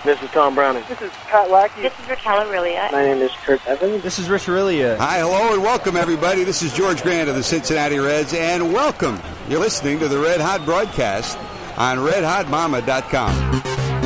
This is Tom Browning. This is Pat Lackey. This is Raquel Aurelia. My name is Kurt Evans. This is Rich Aurelia. Hi, hello, and welcome, everybody. This is George Grant of the Cincinnati Reds, and welcome. You're listening to the Red Hot broadcast on RedHotMama.com.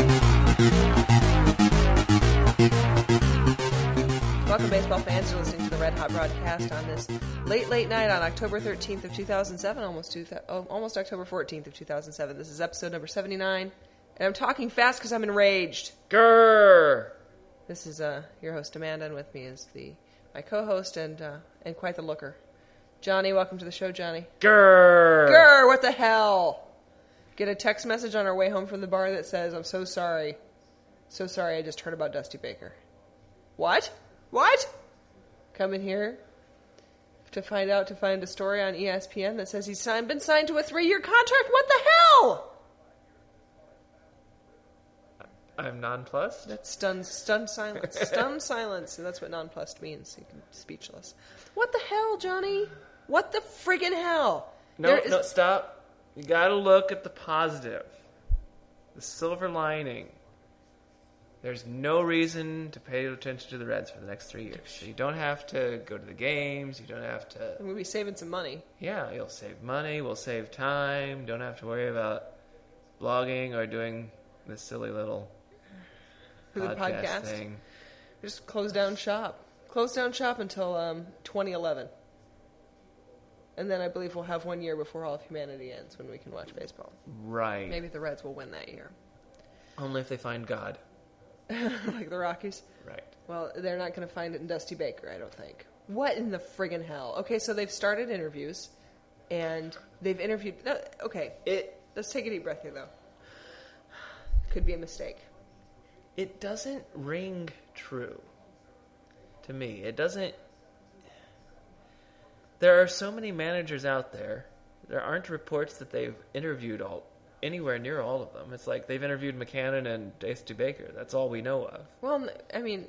Welcome, baseball fans. You're listening to the Red Hot broadcast on this late night on October 13th of 2007, almost October 14th of 2007. This is episode number 79, and I'm talking fast because I'm enraged. Grrr! This is your host, Amanda, and with me is my co-host and quite the looker, Johnny. Welcome to the show, Johnny. Grrr! Grrr! What the hell? Get a text message on our way home from the bar that says, "I'm so sorry. So sorry, I just heard about Dusty Baker." What? Come in here to find a story on ESPN that says he's been signed to a 3-year contract. What the hell? I'm nonplussed. That's stunned silence. Stunned silence. And that's what nonplussed means. Speechless. What the hell, Johnny? What the friggin' hell? No, stop. You gotta look at the positive. The silver lining. There's no reason to pay attention to the Reds for the next 3 years. So you don't have to go to the games. You don't have to... We'll be saving some money. Yeah, you'll save money. We'll save time. Don't have to worry about blogging or doing this silly little podcast thing. Just close down shop. Close down shop until 2011. And then I believe we'll have 1 year before all of humanity ends when we can watch baseball. Right. Maybe the Reds will win that year. Only if they find God. Like the Rockies? Right. Well, they're not going to find it in Dusty Baker, I don't think. What in the friggin' hell? Okay, so they've started interviews, and they've interviewed... let's take a deep breath here, though. Could be a mistake. It doesn't ring true to me. It doesn't... There are so many managers out there. There aren't reports that they've interviewed anywhere near all of them. It's like they've interviewed McCannon and Dusty Baker. That's all we know of. Well, I mean,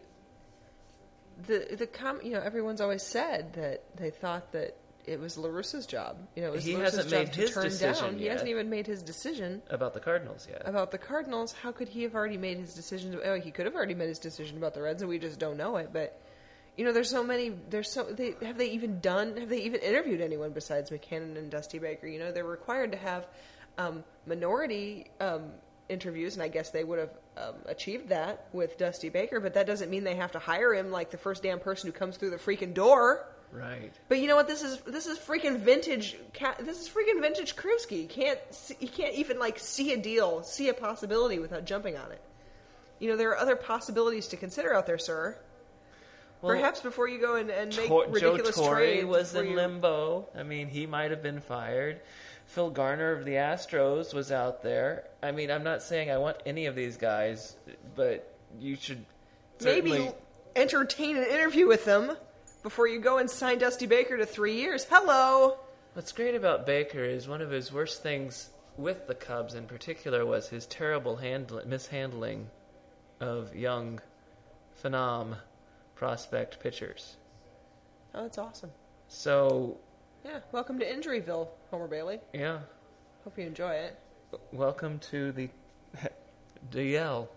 everyone's always said that they thought that it was La Russa's job. It was he La hasn't Russa's made job to his turn decision down. He yet. hasn't even made his decision About the Cardinals yet. About the Cardinals. How could he have already made his decision? Oh, he could have already made his decision about the Reds, and we just don't know it. But there's so many. Have they even interviewed anyone besides McCannon and Dusty Baker? They're required to have minority interviews, and I guess they would have achieved that with Dusty Baker, but that doesn't mean they have to hire him like the first damn person who comes through the freaking door. Right. But you know what? This is freaking vintage. This is freaking vintage Krewski. You can't even see a deal, see a possibility without jumping on it. There are other possibilities to consider out there, sir. Well, perhaps before you go and make ridiculous Joe Torre trades. was in limbo. I mean, he might have been fired. Phil Garner of the Astros was out there. I mean, I'm not saying I want any of these guys, but you should maybe entertain an interview with them before you go and sign Dusty Baker to 3 years. Hello! What's great about Baker is one of his worst things with the Cubs in particular was his terrible mishandling of young phenom prospect pitchers. Oh, that's awesome. So... yeah, welcome to Injuryville, Homer Bailey. Yeah. Hope you enjoy it. Welcome to the DL.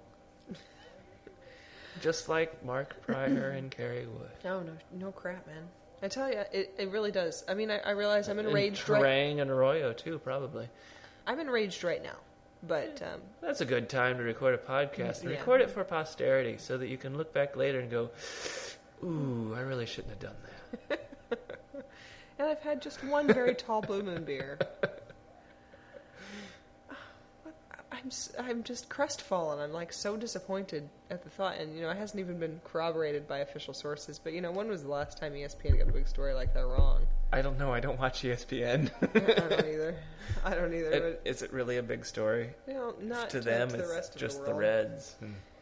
Just like Mark Pryor and Kerry Wood. No crap, man. I tell you, it really does. I mean, I realize I'm enraged right now. Terang and Arroyo, too, probably. I'm enraged right now, but... that's a good time to record a podcast. And record it for posterity so that you can look back later and go, ooh, I really shouldn't have done that. And I've had just one very tall Blue Moon beer. I'm just crestfallen. I'm so disappointed at the thought, and it hasn't even been corroborated by official sources. But when was the last time ESPN got a big story like that wrong? I don't know. I don't watch ESPN. I don't either. Is it really a big story? Not to them. To the it's rest of just the the Reds.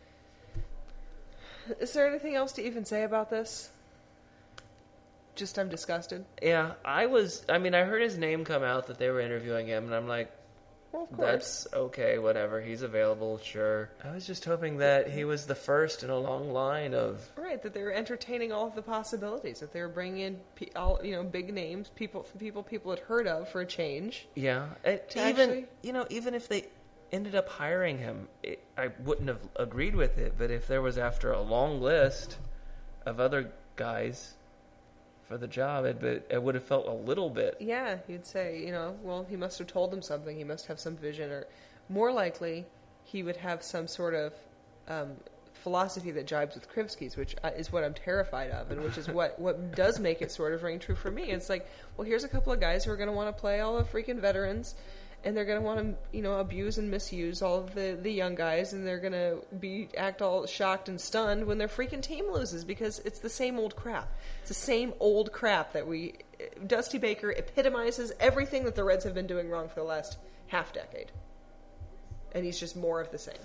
Is there anything else to even say about this? Just I'm disgusted. Yeah, I heard his name come out that they were interviewing him, and I'm like, well, of course. That's okay, whatever. He's available, sure. I was just hoping that he was the first in a long line of... Right, that they were entertaining all of the possibilities, that they were bringing in big names, people had heard of for a change. Yeah. Even if they... ended up hiring him, I wouldn't have agreed with it. But if there was after a long list of other guys for the job, it would have felt a little bit. Yeah, you'd say, well, he must have told them something. He must have some vision, or more likely, he would have some sort of philosophy that jibes with Krivsky's, which is what I'm terrified of, and which is what does make it sort of ring true for me. It's like, well, here's a couple of guys who are going to want to play all the freaking veterans, and they're going to want to, abuse and misuse all of the young guys, and they're going to act all shocked and stunned when their freaking team loses, because it's the same old crap. It's the same old crap that Dusty Baker epitomizes everything that the Reds have been doing wrong for the last half decade. And he's just more of the same.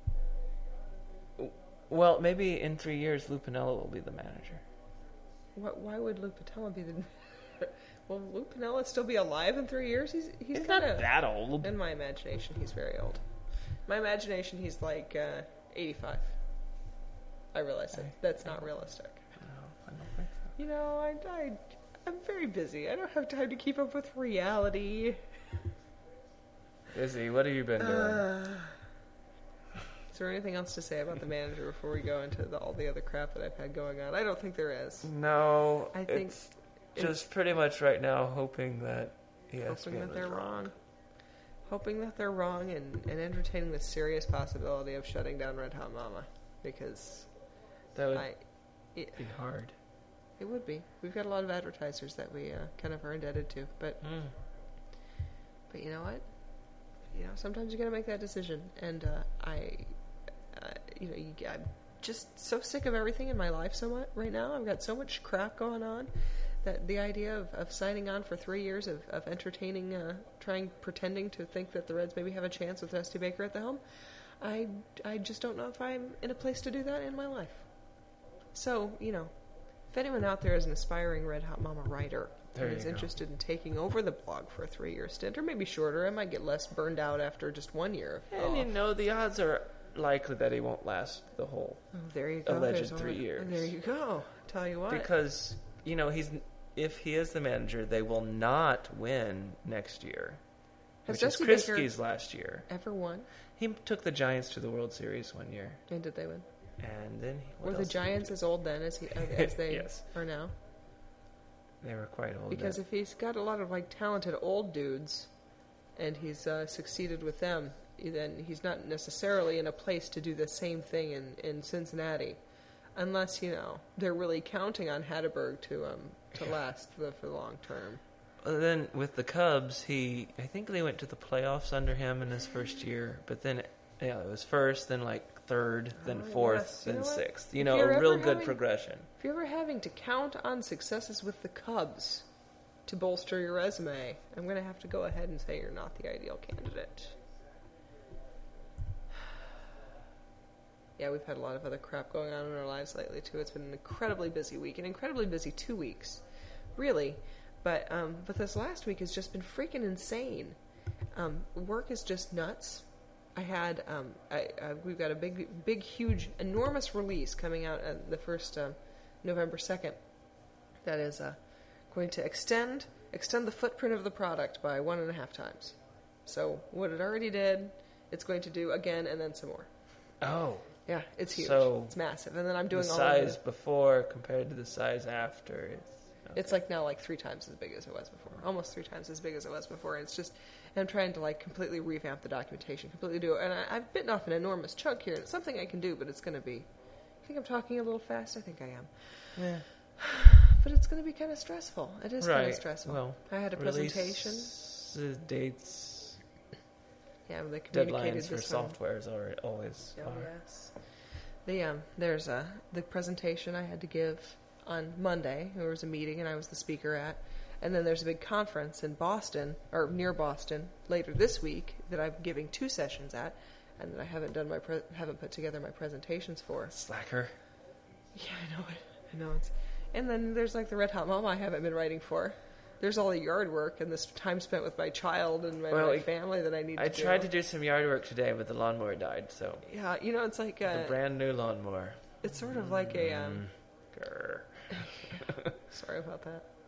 Well, maybe in 3 years, Lou Piniella will be the manager. Why would Lou Piniella be the... Will Lou Piniella still be alive in 3 years? He's not kinda, that old. In my imagination, he's very old. My imagination, he's like 85. I realize that's not realistic. No, I don't think so. I'm very busy. I don't have time to keep up with reality. Busy? What have you been doing? Is there anything else to say about the manager before we go into all the other crap that I've had going on? I don't think there is. No. I think... Just pretty much right now hoping that hoping that they're wrong. Hoping that they're wrong and entertaining the serious possibility of shutting down Red Hot Mama. Because that would be hard. It would be. We've got a lot of advertisers that we kind of are indebted to. But you know what? Sometimes you got to make that decision. And I'm just so sick of everything in my life so much right now. I've got so much crap going on. That the idea of signing on for 3 years of entertaining, pretending to think that the Reds maybe have a chance with Dusty Baker at the helm, I just don't know if I'm in a place to do that in my life. So, if anyone out there is an aspiring Red Hot Mama writer who is interested in taking over the blog for a 3-year stint, or maybe shorter, I might get less burned out after just 1 year. And the odds are likely that he won't last the whole alleged 3 years. There you go. Tell you what. Because... if he is the manager, they will not win next year. Which is Krivsky's last year. Ever won? He took the Giants to the World Series 1 year. And did they win? And then were the Giants as old then as they yes. are now? They were quite old. Because then. if he's got a lot of talented old dudes, and he's succeeded with them, then he's not necessarily in a place to do the same thing in Cincinnati. Unless, they're really counting on Hatteberg to last for the long term. Then with the Cubs, I think they went to the playoffs under him in his first year. But then, it was first, then third, then fourth, then sixth. A real good progression. If you're ever having to count on successes with the Cubs to bolster your resume, I'm going to have to go ahead and say you're not the ideal candidate. Yeah, we've had a lot of other crap going on in our lives lately, too. It's been an incredibly busy week, an incredibly busy 2 weeks, really. But this last week has just been freaking insane. Work is just nuts. I had, we've got a big, huge, enormous release coming out the first November 2nd that is going to extend the footprint of the product by 1.5 times. So what it already did, it's going to do again and then some more. Oh. Yeah, it's huge. So it's massive. And then I'm doing the all size before compared to the size after. It's now 3 times as big as it was before. Almost 3 times as big as it was before. And it's just, I'm trying to completely revamp the documentation, completely do it. And I've bitten off an enormous chunk here. It's something I can do, but it's going to be, I think I'm talking a little fast. I think I am. Yeah. But it's going to be kind of stressful. It is kind of stressful. Well, I had a presentation. Dates. Yeah, they communicated deadlines for softwares are always are. Yes. There's the presentation I had to give on Monday. There was a meeting and I was the speaker at, and then there's a big conference in Boston or near Boston later this week that I'm giving 2 sessions at, and that I haven't done haven't put together my presentations for. Slacker. Yeah, I know it's. And then there's the Red Hot Mama I haven't been writing for. There's all the yard work and this time spent with my child and my family that I need to do. I tried to do some yard work today, but the lawnmower died, so... Yeah, it's like a brand new lawnmower. It's sort of like a... Grr. Sorry about that.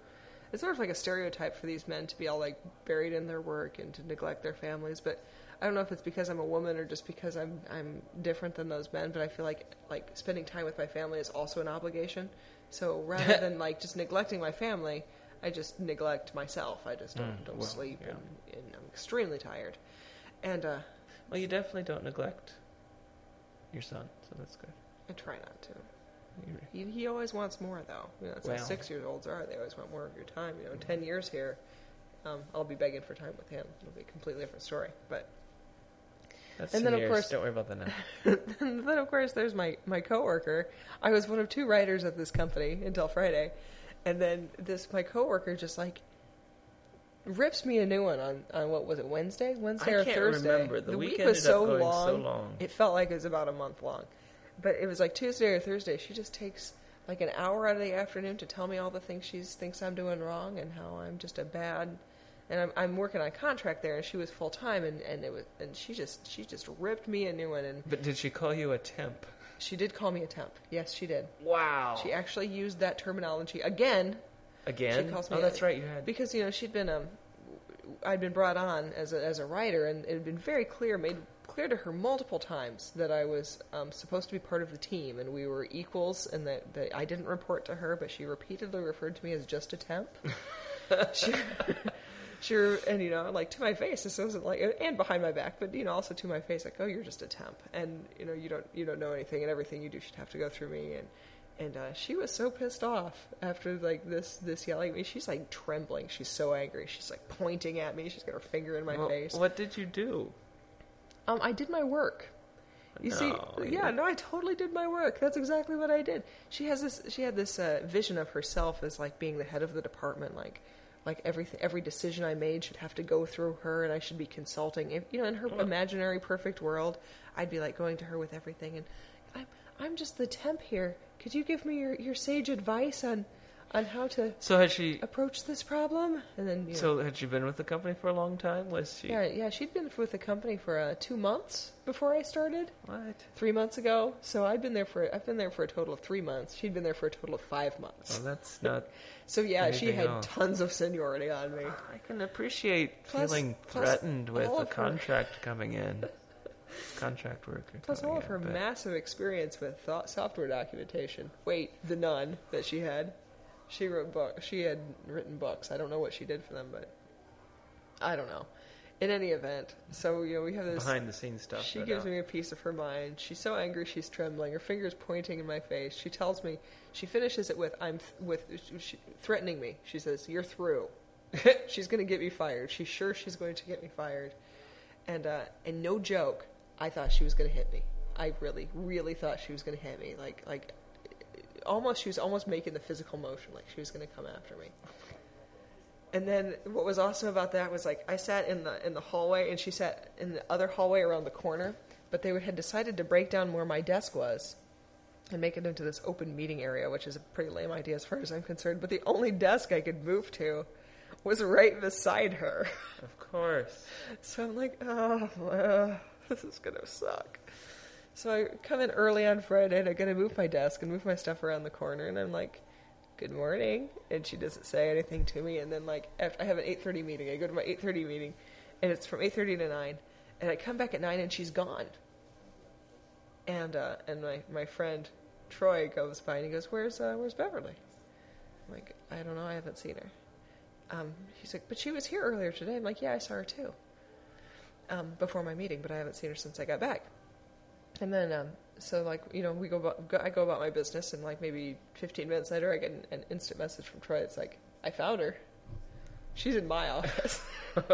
it's sort of like a stereotype for these men to be all like buried in their work and to neglect their families. But I don't know if it's because I'm a woman or just because I'm different than those men. But I feel like spending time with my family is also an obligation. So rather than like just neglecting my family, I just neglect myself. I just don't sleep, and I'm extremely tired. And well, you definitely don't neglect your son, so that's good. I try not to. He always wants more, though. You know, that's how 6-year-olds are. They always want more of your time. You know, 10 years here, I'll be begging for time with him. It'll be a completely different story. But that's and then years. Of course, don't worry about that now. And then of course, there's my coworker. I was one of 2 writers at this company until Friday, and then my coworker just like rips me a new one on what was it, Wednesday or Thursday? I can't remember. The week was ended up going so long. It felt like it was about a month long. But it was like Tuesday or Thursday. She just takes like an hour out of the afternoon to tell me all the things she thinks I'm doing wrong and how I'm just a bad. And I'm working on contract there, and she was full time, and she just ripped me a new one. But did she call you a temp? She did call me a temp. Yes, she did. Wow. She actually used that terminology again. Again? She calls me that's right. You had because she'd been I'd been brought on as a writer, and it had been very made clear to her multiple times that I was supposed to be part of the team, and we were equals, and that I didn't report to her, but she repeatedly referred to me as just a temp. Sure, and like to my face, this wasn't like, and behind my back, but also to my face, like, oh, you're just a temp, and you don't know anything, and everything you do should have to go through me, and she was so pissed off after like this yelling at me. She's like trembling. She's so angry. She's like pointing at me. She's got her finger in my face. What did you do? I did my work. I totally did my work. That's exactly what I did. She had this vision of herself as like being the head of the department, like every decision I made should have to go through her, and I should be consulting. In her imaginary perfect world, I'd be like going to her with everything, and I'm just the temp here. Could you give me your sage advice on how to approach this problem? And then So had she been with the company for a long time? Was she? Yeah, she'd been with the company for 2 months before I started. What? 3 months ago. So I've been there for a total of 3 months. She'd been there for a total of 5 months. Well, that's not. So yeah, she had tons of seniority on me. I can appreciate feeling threatened with a contract coming in. Contract worker. Plus all of her massive experience with software documentation. Wait, the none that she had. She wrote books. She had written books. I don't know what she did for them, but I don't know. In any event, so we have this behind the scenes stuff. She gives me a piece of her mind. She's so angry, she's trembling. Her finger's pointing in my face. She tells me. She finishes it with threatening me. She says, "You're through." She's going to get me fired. She's sure she's going to get me fired. And no joke, I thought she was going to hit me. I really, really thought she was going to hit me. Like. She was almost making the physical motion, like she was going to come after me. And then what was awesome about that was like I sat in the hallway, and she sat in the other hallway around the corner. But they had decided to break down where my desk was and make it into this open meeting area, which is a pretty lame idea as far as I'm concerned. But the only desk I could move to was right beside her. Of course. So I'm like, this is going to suck. So I come in early on Friday, and I'm going to move my desk and move my stuff around the corner, and I'm like, good morning, and she doesn't say anything to me, and then like after I have an 8:30 meeting, I go to my 8:30 meeting, and it's from 8:30 to 9, and I come back at 9, and she's gone. And my friend Troy goes by, and he goes, where's Beverly? I'm like, I don't know, I haven't seen her. He's like, but she was here earlier today. I'm like, yeah, I saw her too, before my meeting, but I haven't seen her since I got back. And then, so like, I go about my business, and like maybe 15 minutes later, I get an instant message from Troy. It's like, I found her. She's in my office.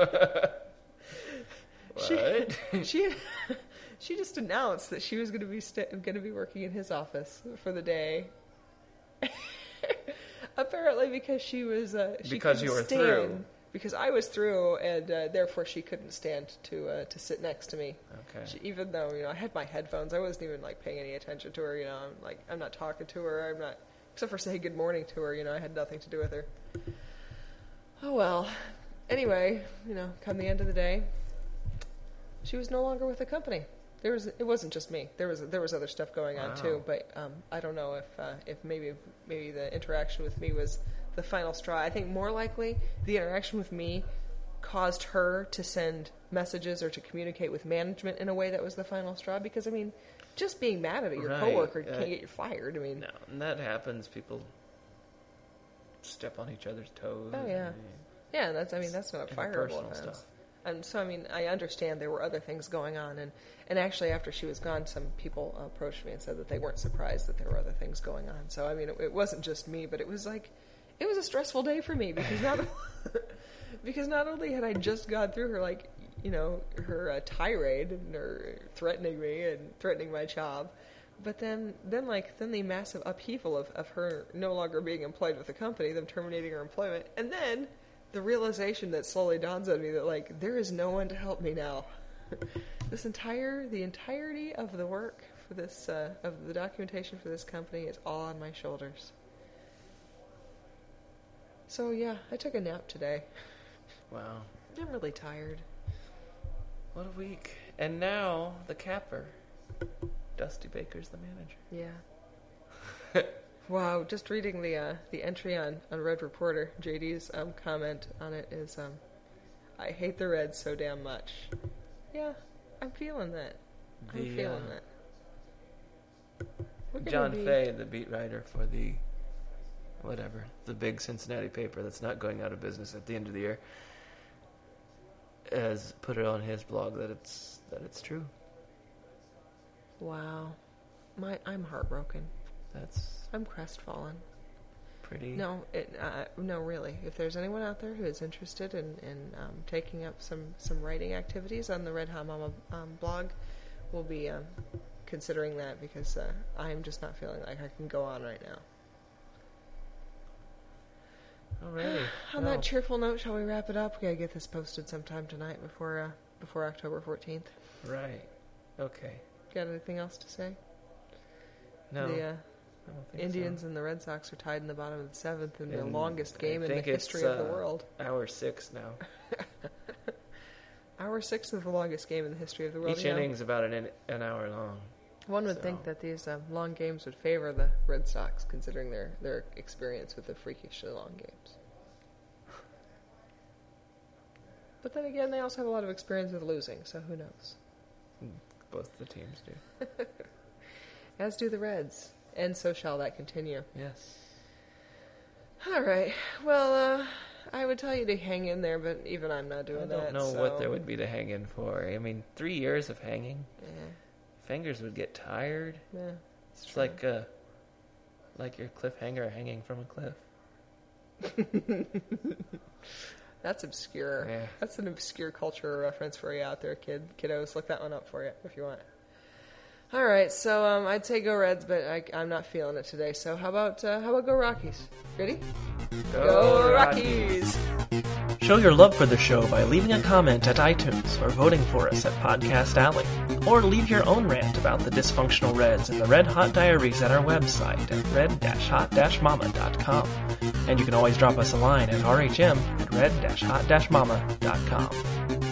What? She just announced that she was going to be working in his office for the day. Apparently, because she was because you were through. Because I was through, and therefore she couldn't stand to sit next to me. Okay. Even though I had my headphones, I wasn't even like paying any attention to her. I'm not talking to her. I'm not, except for saying good morning to her. I had nothing to do with her. Oh well. Anyway, come the end of the day, she was no longer with the company. It wasn't just me. There was other stuff going on too. But I don't know if maybe the interaction with me was the final straw. I think more likely the interaction with me caused her to send messages or to communicate with management in a way that was the final straw. Because, I mean, just being mad at your coworker can't get you fired. I mean, no, and that happens. People step on each other's toes. Oh, yeah. Yeah, that's not a fireable offense. Stuff. And so, I mean, I understand there were other things going on. And actually, after she was gone, some people approached me and said that they weren't surprised that there were other things going on. So, I mean, it wasn't just me, but it was a stressful day for me because not only had I just gone through her, like, you know, her tirade and her threatening me and threatening my job, but then the massive upheaval of her no longer being employed with the company, them terminating her employment, and then the realization that slowly dawns on me that, like, there is no one to help me now. The entirety of the work for this, of the documentation for this company is all on my shoulders. So yeah, I took a nap today. Wow. I'm really tired. What a week. And now, the capper. Dusty Baker's the manager. Yeah. Wow, just reading the entry on Red Reporter, JD's comment on it is, I hate the Reds so damn much. Yeah, I'm feeling that. John Fay, the beat writer for the big Cincinnati paper that's not going out of business at the end of the year, has put it on his blog that it's true. Wow. I'm heartbroken. I'm crestfallen. Pretty. No, really. If there's anyone out there who is interested in taking up some writing activities on the Red Hot Mama blog, we'll be considering that because I am just not feeling like I can go on right now. Alrighty. On that cheerful note, shall we wrap it up? We gotta get this posted sometime tonight before October 14th. Right. Okay. Got anything else to say? No. The I don't think Indians so. and the Red Sox are tied in the bottom of the 7th in the longest game in the history of the world. Hour 6 now. Hour 6 is the longest game in the history of the world. Each inning's about an hour long. One would think that these long games would favor the Red Sox, considering their experience with the freakishly long games. But then again, they also have a lot of experience with losing, so who knows? Both the teams do. As do the Reds. And so shall that continue. Yes. All right. Well, I would tell you to hang in there, but even I'm not doing that. I don't know what there would be to hang in for. I mean, 3 years of hanging. Yeah. Fingers would get tired. Yeah. It's like your cliffhanger hanging from a cliff. That's obscure. Yeah. That's an obscure culture reference for you out there, kiddos. Look that one up for you if you want. All right, so I'd say go Reds, but I'm not feeling it today. So how about go Rockies? Ready? Go Rockies! Show your love for the show by leaving a comment at iTunes or voting for us at Podcast Alley. Or leave your own rant about the dysfunctional Reds in the Red Hot Diaries at our website at red-hot-mama.com. And you can always drop us a line at rhm@red-hot-mama.com.